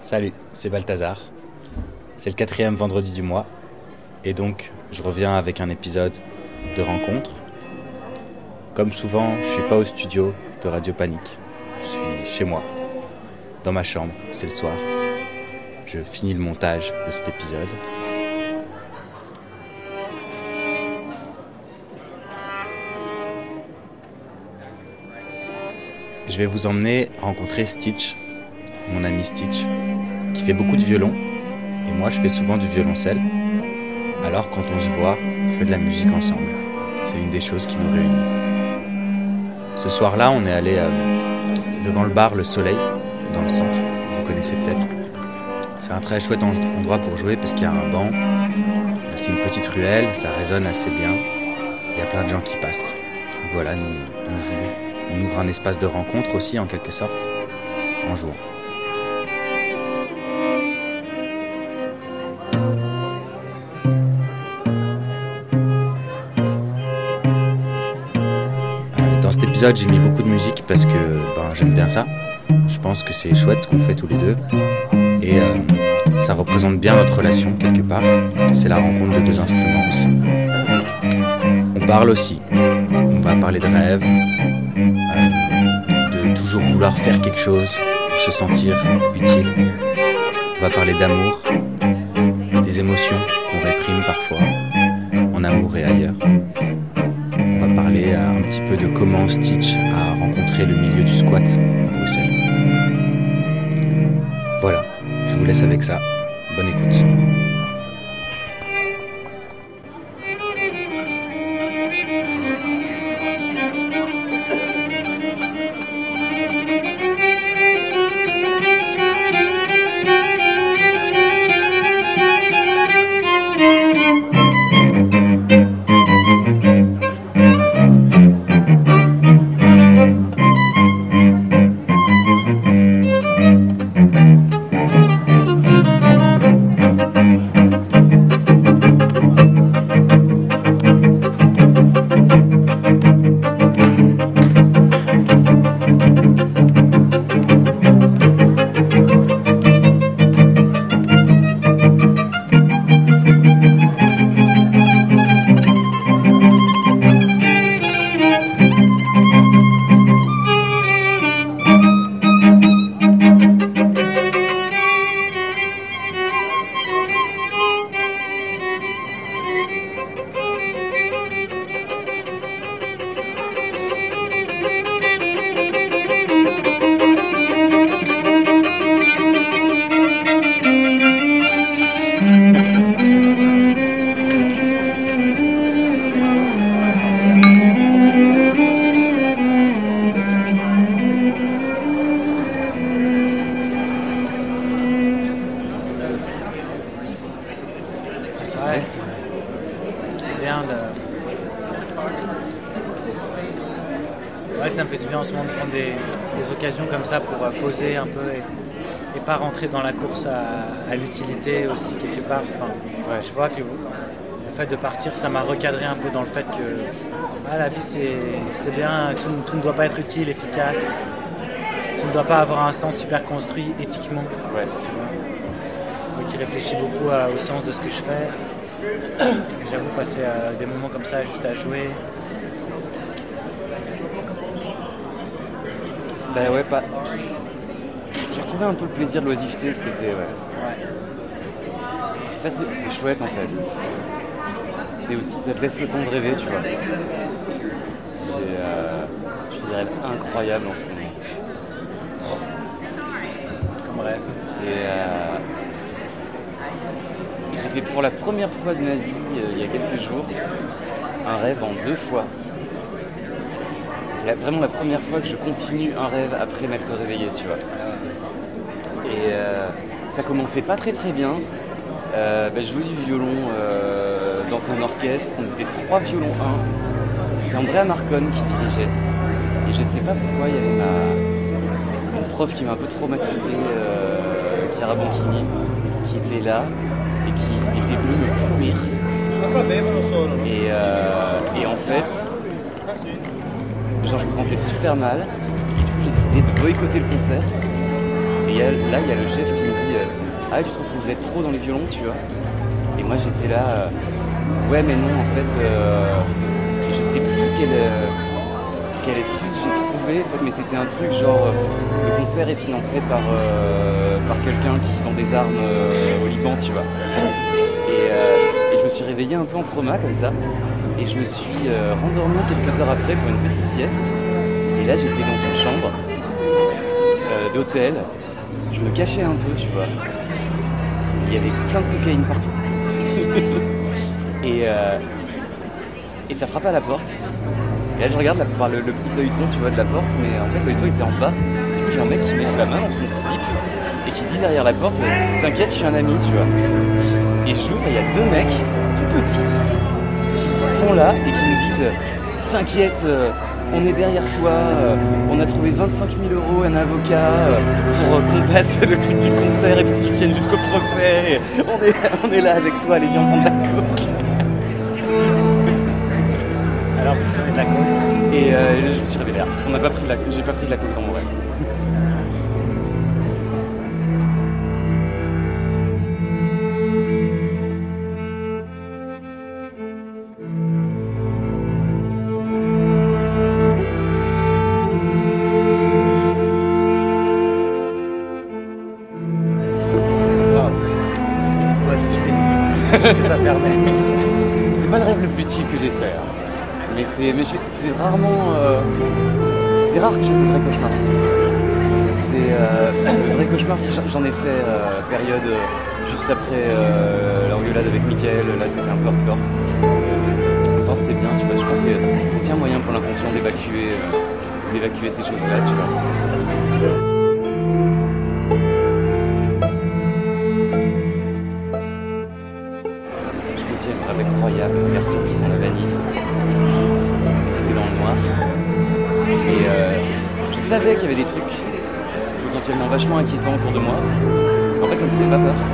Salut, c'est Balthazar. C'est le 4e vendredi du mois. Et donc, je reviens avec un épisode de rencontre. Comme souvent, je suis pas au studio de Radio Panique. Je suis chez moi, dans ma chambre, c'est le soir. Je finis le montage de cet épisode. Je vais vous emmener rencontrer Stitch, mon ami Stitch, qui fait beaucoup de violon, et moi je fais souvent du violoncelle. Alors quand on se voit, on fait de la musique ensemble. C'est une des choses qui nous réunit. Ce soir-là, on est allé devant le bar Le Soleil, dans le centre, vous connaissez peut-être. C'est un très chouette endroit pour jouer parce qu'il y a un banc, c'est une petite ruelle, ça résonne assez bien, il y a plein de gens qui passent. Donc voilà, nous jouons. On ouvre un espace de rencontre aussi, en quelque sorte, en jouant. Dans cet épisode, j'ai mis beaucoup de musique parce que j'aime bien ça. Je pense que c'est chouette ce qu'on fait tous les deux. Et ça représente bien notre relation, quelque part. C'est la rencontre de deux instruments aussi. On parle aussi. On va parler de rêves. De toujours vouloir faire quelque chose pour se sentir utile. On va parler d'amour, des émotions qu'on réprime parfois, en amour et ailleurs. On va parler un petit peu de comment Stitch a rencontré le milieu du squat à Bruxelles. Voilà, je vous laisse avec ça. Bonne écoute. C'est bien de... Ouais, ça me fait du bien en ce moment de prendre des occasions comme ça pour poser un peu et pas rentrer dans la course à l'utilité aussi quelque part. Enfin, je vois que le fait de partir, ça m'a recadré un peu dans le fait que la vie c'est bien, tout ne doit pas être utile, efficace. Tout ne doit pas avoir un sens super construit éthiquement. Ouais. Tu vois. Moi qui réfléchis beaucoup au sens de ce que je fais. Et j'avoue passer des moments comme ça juste à jouer. Bah ouais, pas. J'ai retrouvé un peu le plaisir de l'oisiveté cet été, Ouais. Ça c'est chouette en fait. C'est aussi, ça te laisse le temps de rêver, tu vois. Je suis des rêves incroyables en ce moment. Comme rêve. J'ai fait pour la première fois de ma vie, il y a quelques jours, un rêve en 2 fois. C'est vraiment la première fois que je continue un rêve après m'être réveillé, tu vois. Et ça commençait pas très très bien. Je jouais du violon dans un orchestre, on était 3 violons 1. C'était Andrea Marcon qui dirigeait. Et je sais pas pourquoi, il y avait mon prof qui m'a un peu traumatisé, Chiara Banchini, qui était là et qui était venu me pourrir. Et en fait, genre je me sentais super mal. Et du coup j'ai décidé de boycotter le concert. Et Et là, il y a le chef qui me dit ah, tu trouves que vous êtes trop dans les violons, tu vois. Et moi, j'étais là, ouais, mais non, en fait, je sais plus quelle excuse j'ai trouvé, en fait, mais c'était un truc genre le concert est financé par quelqu'un qui vend des armes au Liban, tu vois. Et je me suis réveillé un peu en trauma comme ça, et je me suis rendormi quelques heures après pour une petite sieste. Et là, j'étais dans une chambre d'hôtel, je me cachais un peu, tu vois. Il y avait plein de cocaïne partout. Et ça frappe à la porte. Et là je regarde par le petit œilleton, tu vois, de la porte, mais en fait l'œilleton était en bas. Du coup j'ai un mec qui met la main dans son slip et qui dit derrière la porte t'inquiète, je suis un ami, tu vois. Et j'ouvre et il y a deux mecs tout petits qui sont là et qui me disent t'inquiète, on est derrière toi, on a trouvé 25 000 € un avocat pour combattre le truc du concert et pour que tu tiennes jusqu'au procès. On est là avec toi, allez viens prendre la coke. Alors vous prenez de la coke. Et je me suis réveillé là. J'ai pas pris de la coke dans mon rêve. Ce que ça permet. C'est pas le rêve le plus chill que j'ai fait, hein. Mais c'est rarement. C'est rare que je fasse des vrais cauchemars. Le vrai cauchemar, si j'en ai fait période juste après l'engueulade avec Mickaël, là c'était un peu hardcore. Pourtant c'était bien, tu vois. Je pense que c'est aussi un moyen pour l'inconscient d'évacuer ces choses-là, tu vois. C'est un rêve incroyable, perso qui sent la vanille. J'étais dans le noir. Et je savais qu'il y avait des trucs potentiellement vachement inquiétants autour de moi. En fait, ça me faisait pas peur.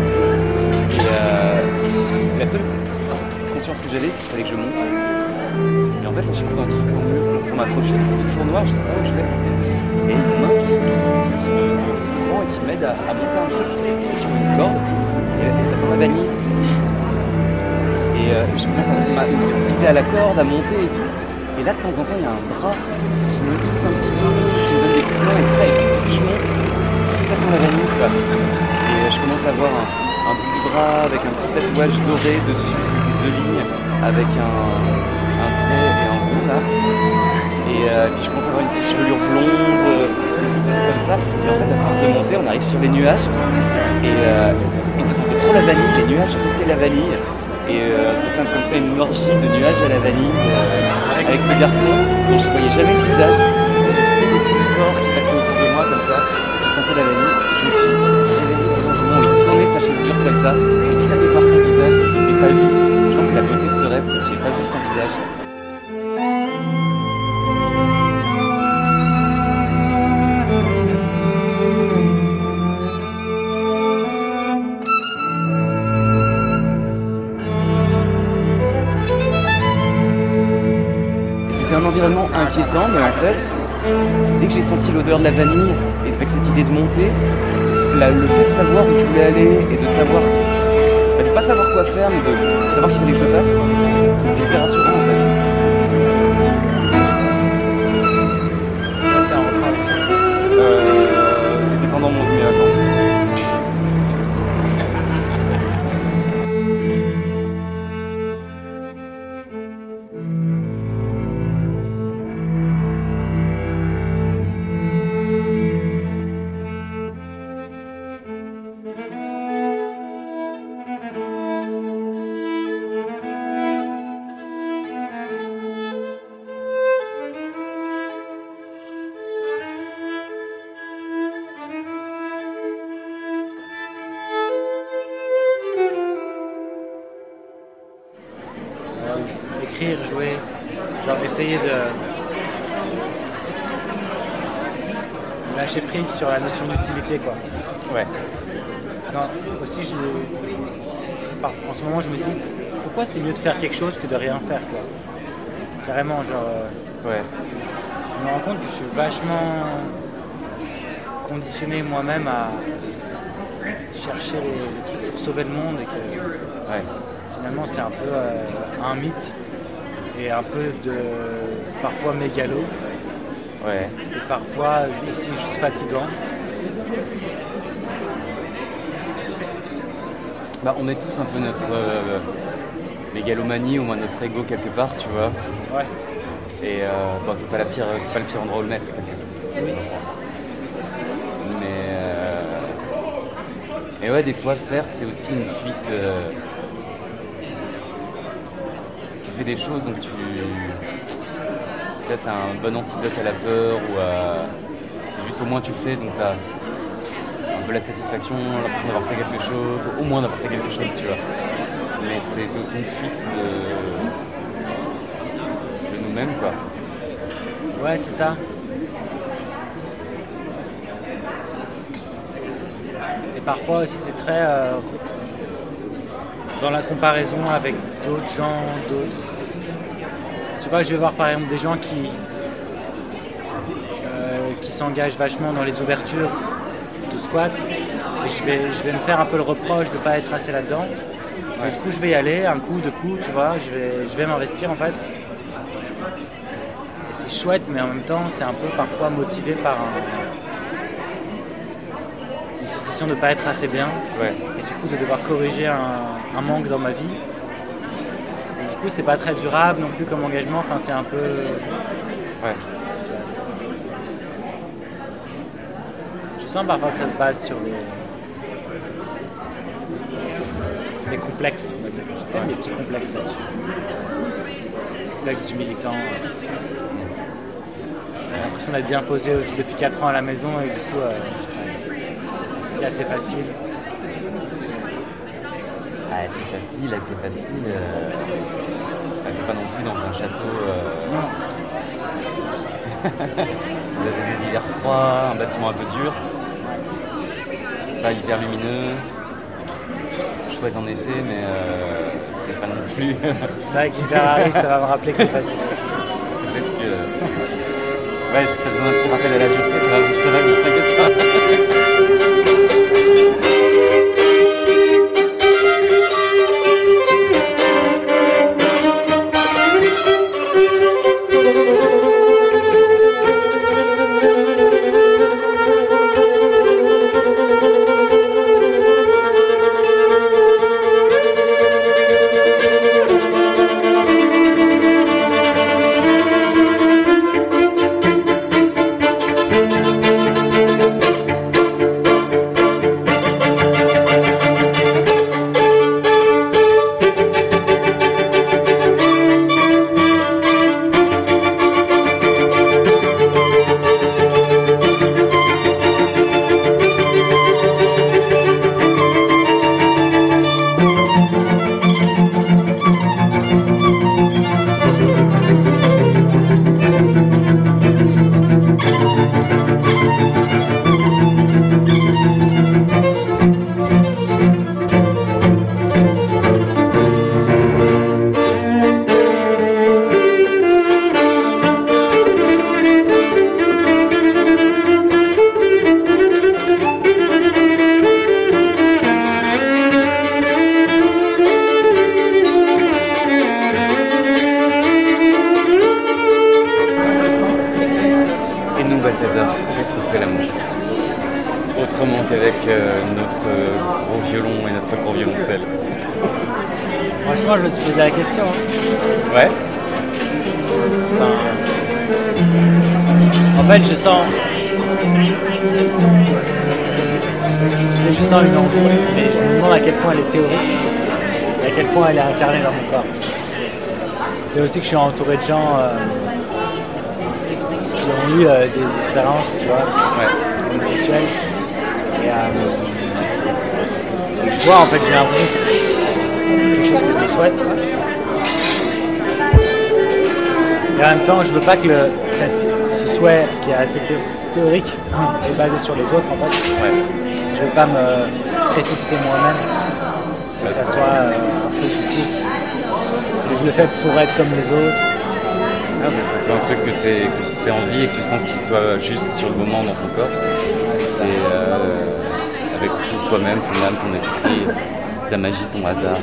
Et la seule conscience que j'avais, c'est qu'il fallait que je monte. Et en fait, là, je trouve un truc pour m'approcher, mais c'est toujours noir, je sais pas où je vais. Et une main qui me prend et qui m'aide à monter un truc. Je trouve une corde, et ça sent la vanille. Et je commence à m'occuper à la corde, à monter et tout. Et là, de temps en temps, il y a un bras qui me hisse un petit peu, qui me donne des coups de main et tout ça. Et plus je monte, plus ça sent la vanille, quoi. Et je commence à voir un bout de bras avec un petit tatouage doré dessus. C'était 2 lignes avec un trait et un rond, là. Et puis je commence à avoir une petite chevelure blonde, comme ça. Et en fait, à force de monter, on arrive sur les nuages. Et ça sentait trop la vanille. Les nuages goûtaient la vanille. Et ça fait comme ça une orgie de nuages à la vanille avec ce garçon dont je ne voyais jamais le visage. J'ai trouvé des petits corps qui passaient autour de moi comme ça, qui sentaient la vanille. Je me suis réveillé dans un moment où il tournait sa chevelure comme ça, et qu'il allait voir son visage, et je ne l'ai pas vu. Je pense que la beauté de ce rêve, c'est que je n'ai pas vu son visage. C'était un environnement inquiétant, mais en fait, dès que j'ai senti l'odeur de la vanille et avec cette idée de monter, le fait de savoir où je voulais aller et de savoir, de pas savoir quoi faire, mais de savoir qu'il fallait que je le fasse, c'était hyper rassurant en fait. Ça c'était un rentrant avec ça. C'était pendant mes vacances. Écrire, jouer, genre essayer de lâcher prise sur la notion d'utilité, quoi. Ouais. Parce aussi, en ce moment, je me dis pourquoi c'est mieux de faire quelque chose que de rien faire, quoi. Carrément, genre. Ouais. Je me rends compte que je suis vachement conditionné moi-même à chercher les trucs pour sauver le monde et que finalement c'est un peu un mythe et un peu de parfois mégalo et parfois aussi juste fatigant. On met tous un peu notre mégalomanie ou moins notre ego quelque part, tu vois. Ouais. Et c'est pas le pire endroit où le mettre quelque part. Oui. Dans ce sens. Mais ouais, des fois faire c'est aussi une fuite. Tu fais des choses donc tu vois, c'est un bon antidote à la peur ou c'est juste au moins tu le fais donc t'as un peu la satisfaction, l'impression d'avoir fait quelque chose, au moins d'avoir fait quelque chose, tu vois. Mais c'est aussi une fuite de nous-mêmes, quoi. Ouais, c'est ça. Et parfois aussi c'est très dans la comparaison avec d'autres gens, Tu vois, je vais voir par exemple des gens qui s'engagent vachement dans les ouvertures de squat et je vais me faire un peu le reproche de ne pas être assez là-dedans. Ouais. Du coup, je vais y aller, un coup, deux coups, tu vois, je vais m'investir en fait. Et c'est chouette, mais en même temps, c'est un peu parfois motivé par une sensation de ne pas être assez bien. Ouais. Et du coup, de devoir corriger un manque dans ma vie. Et du coup, c'est pas très durable non plus comme engagement, enfin, c'est un peu. Ouais. Je sens parfois que ça se base sur des complexes. J'aime les petits complexes là-dessus. Complexes du militant. J'ai l'impression d'être bien posé aussi depuis 4 ans à la maison et du coup, c'est assez facile. C'est facile. T'es pas non plus dans un château. Non. Vous avez des hivers froids, un bâtiment un peu dur. Pas hyper lumineux, chouette en été, mais c'est pas non plus. C'est vrai que Super ça va me rappeler que c'est pas si facile. Peut-être que. Ouais, si t'as besoin d'un petit rappel à la dureté, ça va vite, t'inquiète pas. Qu'est-ce qu'on fait l'amour autrement qu'avec notre gros violon et notre gros violoncelle? Franchement, je me suis posé la question. Ouais. En fait, je sens une envie, mais je me demande à quel point elle est théorique et à quel point elle est incarnée dans mon corps. C'est aussi que je suis entouré de gens qui ont eu des expériences, tu vois, homosexuelles. Et je vois, en fait, j'ai l'impression que c'est quelque chose que je me souhaite. Et en même temps, je veux pas que ce souhait qui est assez théorique est basé sur les autres, en fait. Je veux pas me précipiter moi-même, que ça soit un truc du tout. Que je le fais pour être comme les autres. Ah, mais c'est soit un truc que t'aies envie et que tu sens qu'il soit juste sur le moment dans ton corps. avec tout toi-même, ton âme, ton esprit, ta magie, ton hasard.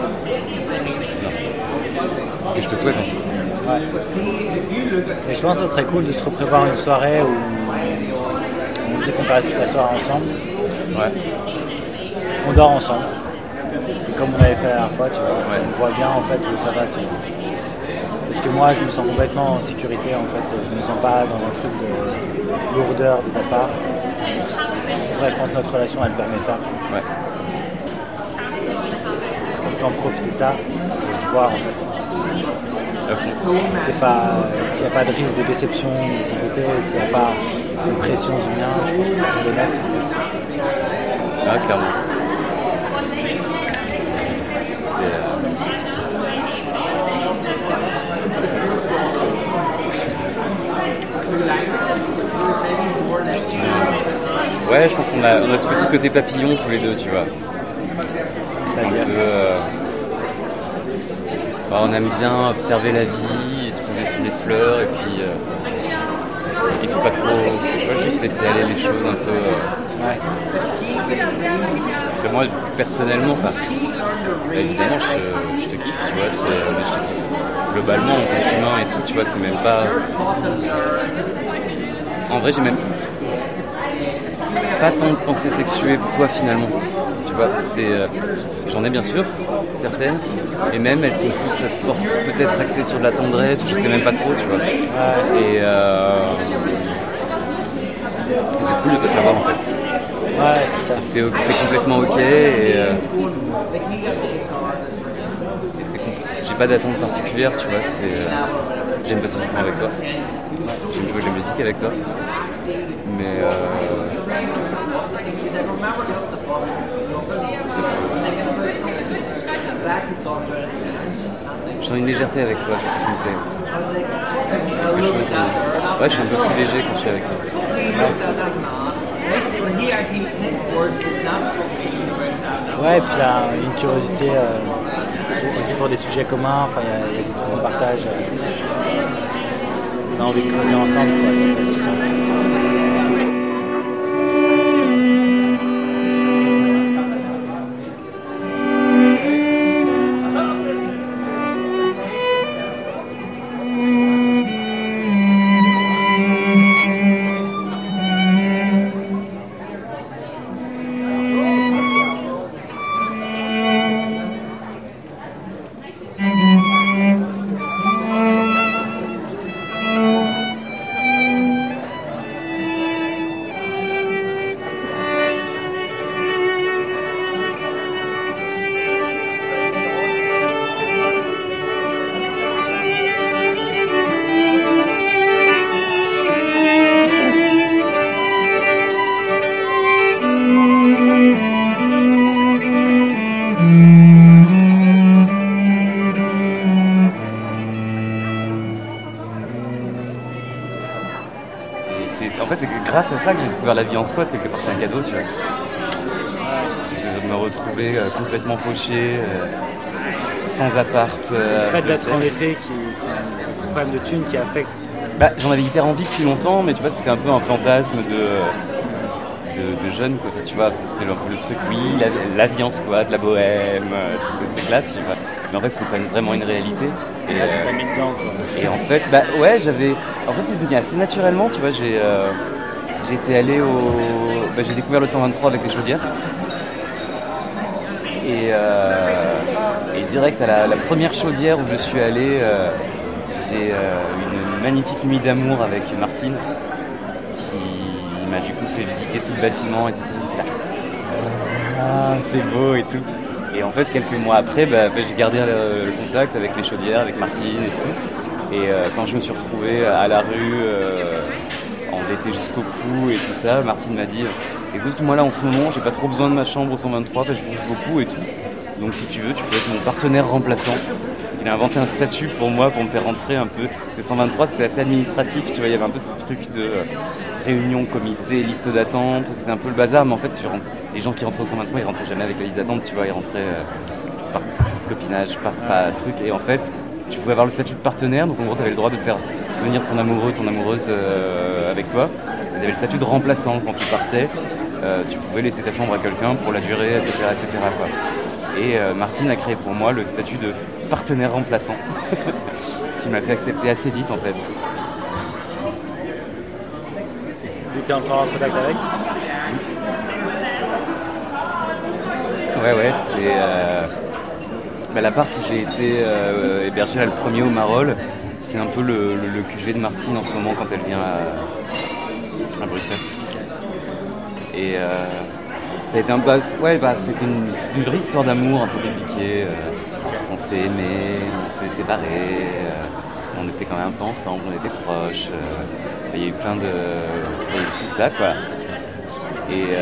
C'est ce que je te souhaite. Hein. Ouais. Et je pense que ça serait cool de se reprévoir une soirée où on dit qu'on passe toute la soirée ensemble. Ouais. On dort ensemble. C'est comme on avait fait la dernière fois, tu vois. Ouais. On voit bien en fait où ça va. Parce que moi, je me sens complètement en sécurité en fait. Je me sens pas dans un truc de lourdeur de ta part. C'est pour ça que je pense que notre relation, elle permet ça. Ouais. Autant profiter de ça et de voir en fait. C'est pas, s'il n'y a pas de risque de déception de ton côté, s'il n'y a pas de pression du mien, je pense que c'est tout bénéf. Ah, clairement. Ouais, je pense qu'on a ce petit côté papillon tous les deux, tu vois. C'est-à-dire on aime bien observer la vie, et se poser sur des fleurs, et puis pas trop, juste laisser aller les choses un peu. Ouais. Parce que moi, personnellement, évidemment, je te kiffe, tu vois, mais je te kiffe globalement en tant qu'humain et tout, tu vois, c'est même pas. En vrai, j'ai même pas tant de pensées sexuées pour toi finalement. Tu vois, j'en ai bien sûr, certaines, et même elles sont plus peut-être axées sur de la tendresse, je sais même pas trop, tu vois. Et c'est cool de pas savoir en fait. Ouais, c'est ça. C'est complètement ok et j'ai pas d'attente particulière, tu vois. J'aime passer du temps avec toi. J'aime jouer de la musique avec toi. Mais j'ai une légèreté avec toi, c'est ça qui me plaît aussi. Ouais, je suis un peu plus léger quand je suis avec toi. Ouais, et puis il y a une curiosité aussi pour des sujets communs, enfin il y a des trucs qu'on partage. On a envie de creuser ensemble, quoi, ça se sent. En fait, c'est grâce à ça que j'ai découvert la vie en squat, quelque part, c'est un cadeau, tu vois. De me retrouver complètement fauché, sans appart. C'est le fait d'être en été ce problème de thunes qui a fait. J'en avais hyper envie depuis longtemps, mais tu vois, c'était un peu un fantasme de jeune, quoi. Tu vois, c'était un peu le truc, oui, la vie en squat, la bohème, tous ces trucs-là, tu vois. Mais en fait, c'est pas vraiment une réalité. Et là, ça t'a mis dedans, quoi. Et en fait, ouais, en fait, c'est devenu assez naturellement, tu vois. J'étais allé j'ai découvert le 123 avec les chaudières. Et direct à la première chaudière où je suis allé, j'ai une magnifique nuit d'amour avec Martine qui m'a du coup fait visiter tout le bâtiment et tout ça. J'étais là, ah, c'est beau et tout. Et en fait, quelques mois après, j'ai gardé le contact avec les chaudières, avec Martine et tout. Et quand je me suis retrouvé à la rue, en été jusqu'au cou et tout ça, Martine m'a dit écoute, moi là en ce moment, j'ai pas trop besoin de ma chambre au 123, je bouge beaucoup et tout. Donc si tu veux, tu peux être mon partenaire remplaçant. Il a inventé un statut pour moi, pour me faire rentrer un peu. Parce que 123, c'était assez administratif, tu vois, il y avait un peu ce truc de réunion, comité, liste d'attente, c'était un peu le bazar, mais en fait, les gens qui rentraient au 123, ils rentraient jamais avec la liste d'attente, tu vois, ils rentraient par copinage, par truc. Et en fait, tu pouvais avoir le statut de partenaire, donc en gros, tu avais le droit de faire venir ton amoureux, ton amoureuse avec toi. avait le statut de remplaçant quand tu partais. Tu pouvais laisser ta chambre à quelqu'un pour la durée, etc. quoi. Et Martine a créé pour moi le statut de partenaire remplaçant, qui m'a fait accepter assez vite en fait. Tu étais encore en contact avec ? Ouais, c'est l'appart où j'ai été hébergé là, le premier au Marolles. C'est un peu le QG de Martine en ce moment quand elle vient à Bruxelles. Et ça a été c'était une vraie histoire d'amour un peu compliquée. On s'est aimés, on s'est séparés, on était quand même un peu ensemble, on était proches. Il y a eu plein de tout ça quoi. Et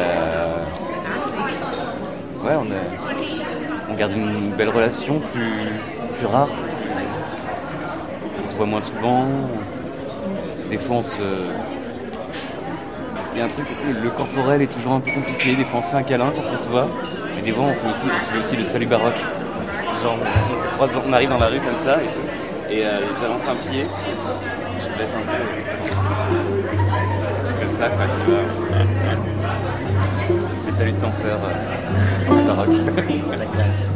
on garde une belle relation plus rare. On se voit moins souvent. Des fois il y a un truc, le corporel est toujours un peu compliqué. Des fois on se fait un câlin quand on se voit. Mais des fois on fait aussi le salut baroque. Genre on se croise, on arrive dans la rue comme ça et j'avance un pied. Je me laisse un peu. Comme ça quoi, tu vois. Les saluts de danseurs, c'est baroque. La classe.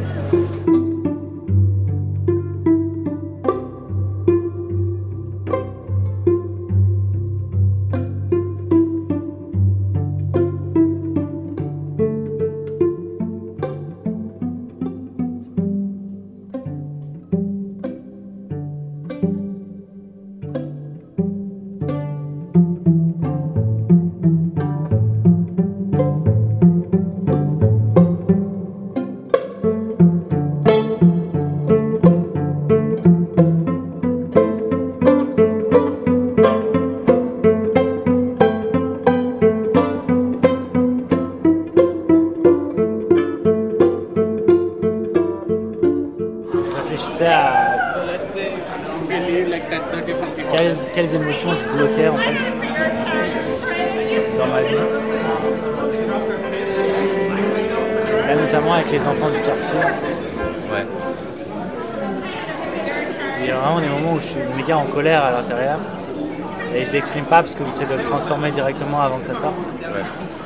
Quelles émotions je bloquais en fait dans ma vie. Là, notamment avec les enfants du quartier. Ouais. Il y a vraiment des moments où je suis méga en colère à l'intérieur et je l'exprime pas parce que j'essaie de le transformer directement avant que ça sorte. Ouais.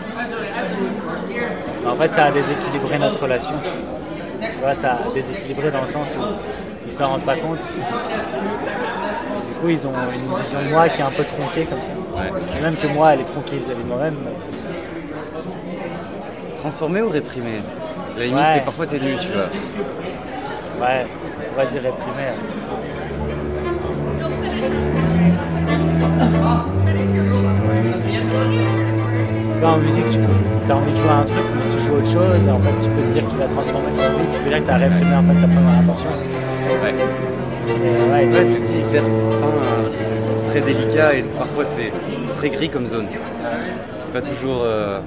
Mais en fait, ça a déséquilibré notre relation. Tu vois, ça a déséquilibré dans le sens où ils s'en rendent pas compte. Du coup, ils ont une vision de moi qui est un peu tronquée comme ça. Ouais. Et même que moi, elle est tronquée vis-à-vis de moi-même. Transformer ou réprimer ? La limite, Ouais. parfois t'es nu, tu vois. Ouais, on va dire réprimer. C'est pas en musique, tu as envie de jouer à un truc, mais tu joues autre chose. Et en fait, tu peux te dire que tu vas transformer ton vie. Tu peux dire que tu as réprimé en fait ta première intention. Ouais. C'est très délicat et parfois c'est très gris comme zone. C'est pas toujours.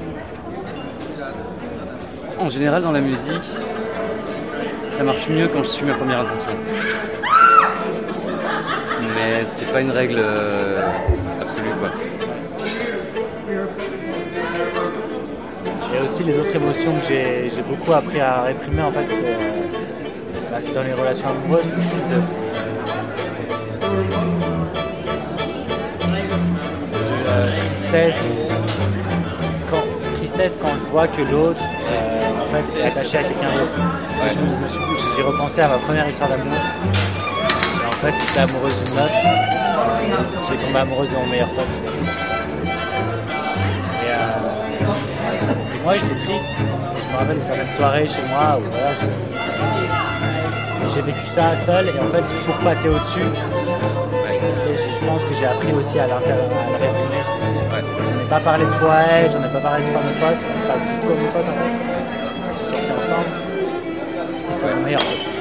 En général, dans la musique, ça marche mieux quand je suis ma première intention. Mais c'est pas une règle absolue quoi. Il y a aussi les autres émotions que j'ai beaucoup appris à réprimer en fait. C'est dans les relations amoureuses, c'est ce truc de tristesse quand je vois que l'autre en fait est attaché à quelqu'un d'autre. Ouais. J'ai repensé à ma première histoire d'amour. Et en fait, j'étais amoureuse d'une meuf qui est tombée amoureuse de mon meilleur pote. Et moi j'étais triste. Je me rappelle de certaines soirées chez moi où voilà, j'ai vécu ça seul et en fait pour passer au-dessus, je pense que j'ai appris aussi à le réprimer. Ouais. J'en ai pas parlé trop à elle, j'en ai pas parlé trop à mes potes, pas du tout à mes potes en fait. Ils sont sortis ensemble et c'était mon meilleur pote.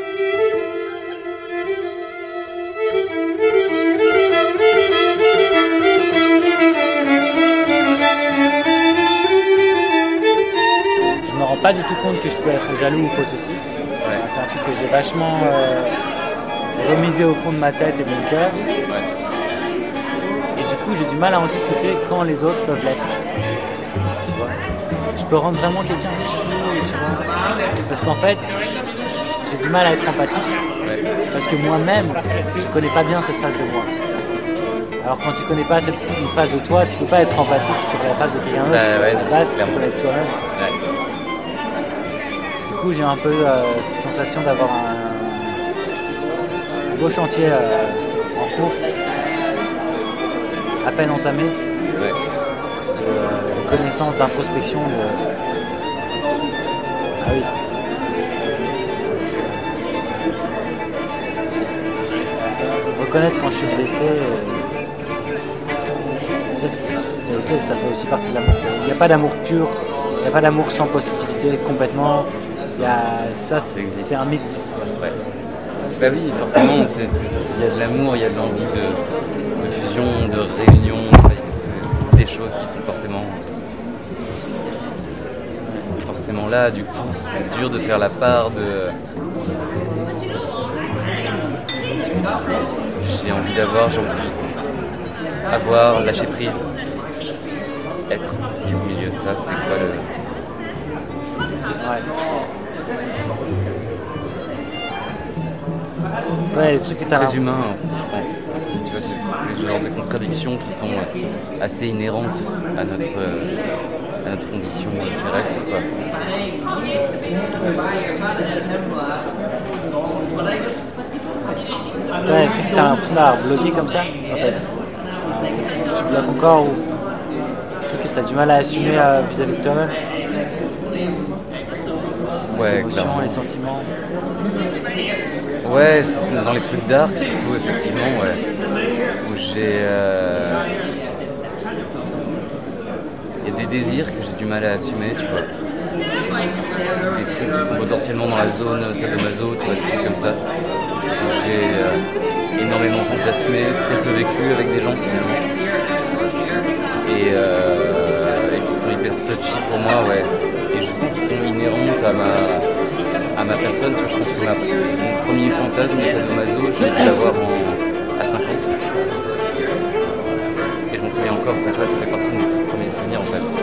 Je me rends pas du tout compte que je peux être jaloux ou possessif. Ouais. C'est un truc que j'ai vachement remisé au fond de ma tête et de mon cœur. Ouais. Et du coup, j'ai du mal à anticiper quand les autres peuvent l'être. Tu vois, je peux rendre vraiment quelqu'un jaloux, tu vois. Parce qu'en fait, j'ai du mal à être empathique. Ouais. Parce que moi-même, je connais pas bien cette phase de moi. Alors quand tu connais pas une phase de toi, tu peux pas être empathique sur la phase de quelqu'un d'autre. Ouais, À la base, tu clairement. peux être soi-même. Ouais. Du coup, j'ai un peu cette sensation d'avoir un beau chantier en cours, à peine entamé, Ouais. de connaissance, d'introspection. Ah oui. Reconnaître quand je suis blessé, c'est ok, ça fait aussi partie de l'amour. Il n'y a pas d'amour pur, il n'y a pas d'amour sans possessivité complètement. Ça, c'est un mythe. Ouais. Bah oui, forcément, il y a de l'amour, il y a de l'envie de fusion, de réunion, c'est des choses qui sont forcément là. Du coup, c'est dur de faire la part de... J'ai envie avoir, lâcher prise, être aussi au milieu de ça, c'est quoi le... Ouais, les trucs que t'as Très humain, je pense aussi, tu vois, c'est ce genre de contradictions qui sont assez inhérentes à notre condition terrestre, quoi. Ouais, t'as l'impression d'avoir bloqué comme ça dans ta vie. Tu bloques encore ou des trucs que t'as du mal à assumer vis-à-vis de toi-même. Les Ouais, émotions, clairement. les sentiments. Ouais, dans les trucs dark surtout, effectivement, ouais. Où j'ai... Il y a des désirs que j'ai du mal à assumer, tu vois. Des trucs qui sont potentiellement dans la zone sadomaso, tu vois, des trucs comme ça. J'ai énormément fantasmé, très peu vécu avec des gens finalement. Et qui sont hyper touchy pour moi, ouais. Et je sens qu'ils sont inhérentes à ma personne, tu vois. Je pense que mon premier fantasme de sadomaso, j'ai dû l'avoir à 5 ans. Et je m'en souviens encore, en fait, là, ça fait partie de mes tout premiers souvenirs en fait.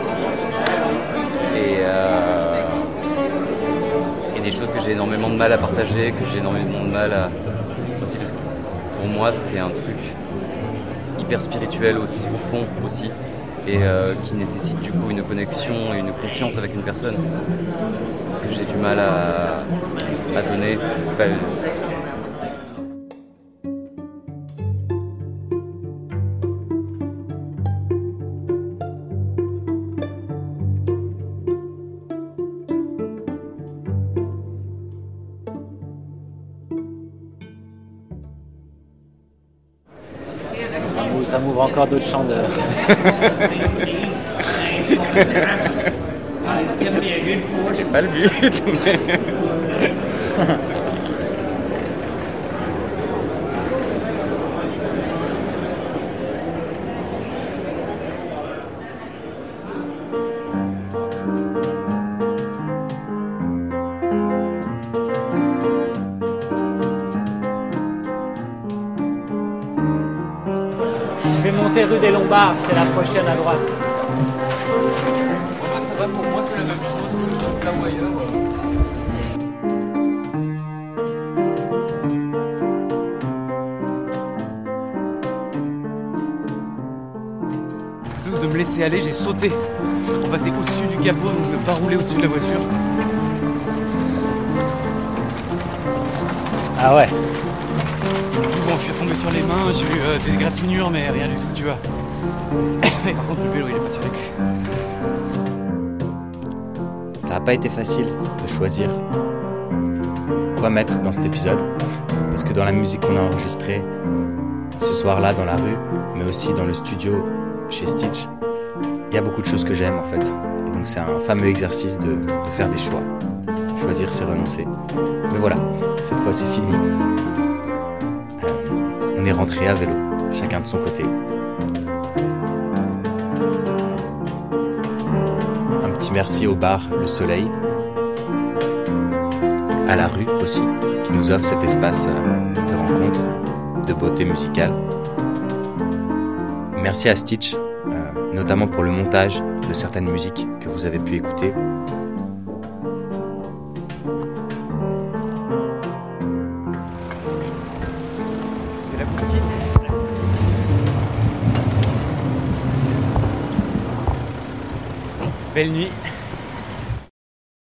Et des choses que j'ai énormément de mal à partager, que j'ai énormément de mal à... Aussi parce que pour moi c'est un truc hyper spirituel aussi, au fond aussi, et qui nécessite du coup une connexion et une confiance avec une personne que j'ai du mal à donner. Enfin, Ça m'ouvre encore d'autres champs de... c'est pas le but, mais... Je vais monter rue des Lombards, c'est la prochaine à droite. Ça va, pour moi c'est la même chose que là ou ailleurs. Plutôt que de me laisser aller, j'ai sauté pour passer au-dessus du capot, donc ne pas rouler au-dessus de la voiture. Ah ouais. Bon, je suis tombé sur les mains, j'ai eu des égratignures, mais rien du tout, tu vois. Mais par contre, le vélo, il est pas survécu. Ça n'a pas été facile de choisir quoi mettre dans cet épisode, parce que dans la musique qu'on a enregistrée ce soir-là dans la rue, mais aussi dans le studio chez Stitch, il y a beaucoup de choses que j'aime en fait. Et donc c'est un fameux exercice de faire des choix. Choisir, c'est renoncer. Mais voilà, cette fois c'est fini. On est rentré à vélo, chacun de son côté. Un petit merci au bar Le Soleil, à la rue aussi, qui nous offre cet espace de rencontre, de beauté musicale. Merci à Stitch, notamment pour le montage de certaines musiques que vous avez pu écouter. C'est la bousquite. Belle nuit.